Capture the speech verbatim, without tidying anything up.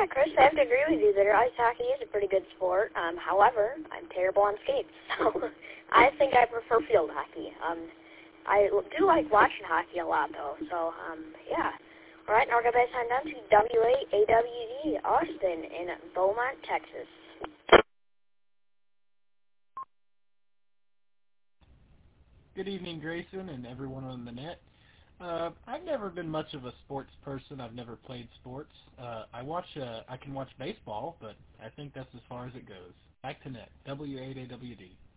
yeah, Chris, I have to agree with you there. Ice hockey is a pretty good sport. Um, however, I'm terrible on skates, so I think I prefer field hockey. Um, I do like watching hockey a lot, though. So, um, yeah. All right, now we're going to sign down to W A A W D Austin in Beaumont, Texas. Good evening, Grayson, and everyone on the net. Uh, I've never been much of a sports person. I've never played sports. Uh, I watch. Uh, I can watch baseball, but I think that's as far as it goes. Back to net. W A A W D.